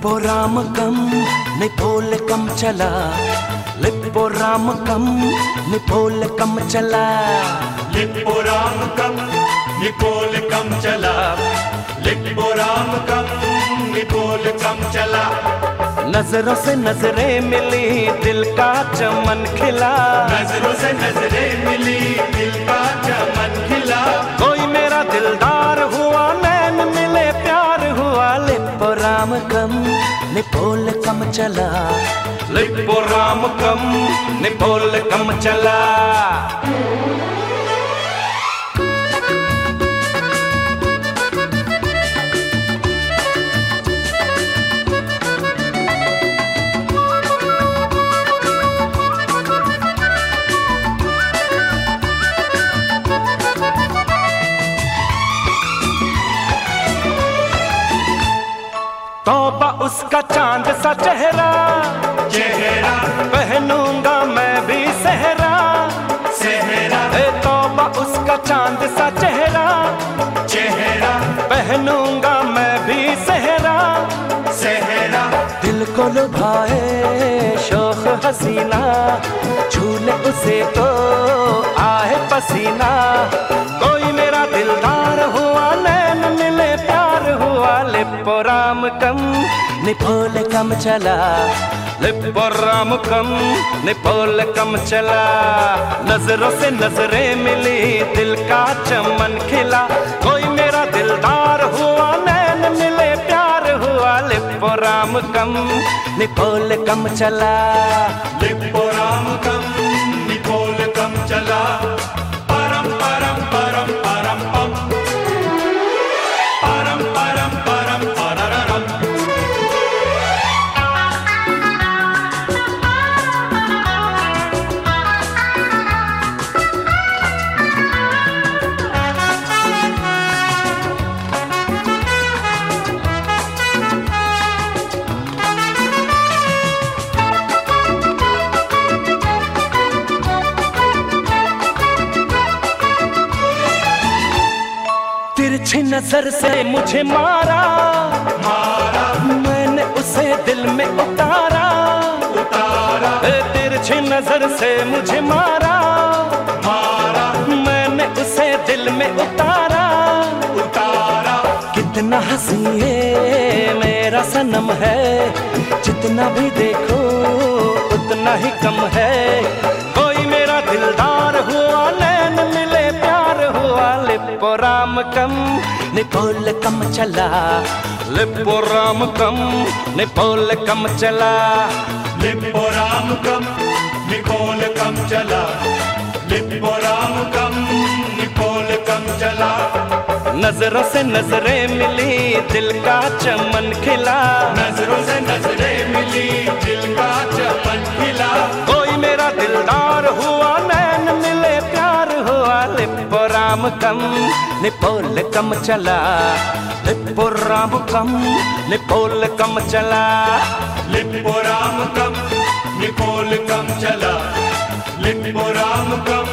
लिप्पोरामकं निपोलकं चला, लिप्पोरामकं निपोलकं चला, लिप्पोरामकं निपोलकं चला, लिप्पोरामकं निपोलकं चला। नजरों से नजरें मिली, दिल का चमन खिला, नजरों से नजरें मिली, दिल का चमन खिला। कोई मेरा दिलदार हुआ, नैन मिले प्यार हुआ, लिप्पोरामकं निपोलकं चला, लिप्पोरामकं निपोलकं चला। तौबा उसका चांद सा चेहरा, चेहरा पहनूंगा मैं भी सेहरा, सेहरा तौबा उसका चांद सा चेहरा, चेहरा पहनूंगा मैं भी सेहरा, सेहरा। दिल को लुभाए शौक हसीना, छूले उसे तो आए पसीना। कोई मेरा दिलदार हुआ, नैन मिले प्यार हुआ, लिप्पोरामकं निपोलकं चला, लिप्पोरामकं निपोलकं चला। नजरों से नजरें मिली, दिल का चमन खिला, कोई मेरा दिलदार हुआ, नैन मिले प्यार हुआ, लिप्पोरामकं निपोलकं चला, लिप्पोरामकं निपोलकं चला। परम परम परम परम पम, परम परम परम परररम। तिरछी नजर से मुझे मारा, मारा मैंने उसे दिल में उतारा, उतारा तिरछी नजर से मुझे मारा, मारा मैंने उसे दिल में उतारा, उतारा। कितना हंसी है मेरा सनम है, जितना भी देखो उतना ही कम है। कोई मेरा दिलदार हुआ, नैन मिले प्यार हुआ, लिप्पोरामकं निपोलकं चला, लिप्पोरामकं निपोलकं चला, लिप्पोरामकं निपोलकं चला, लिप्पोरामकं निपोलकं चला। नजरों से नजरें मिली, दिल का चमन खिला, नजरों से नजरें मिली, दिल का चमन खिला। कोई मेरा दिलदार हुआ, नैन मिले प्यार हुआ, लिप्पोरामकं निपोलकं चला, लिप्पोरामकं निपोलकं चला, लिप्पोरामकं निपोलकं चला, लिप्पोरामकं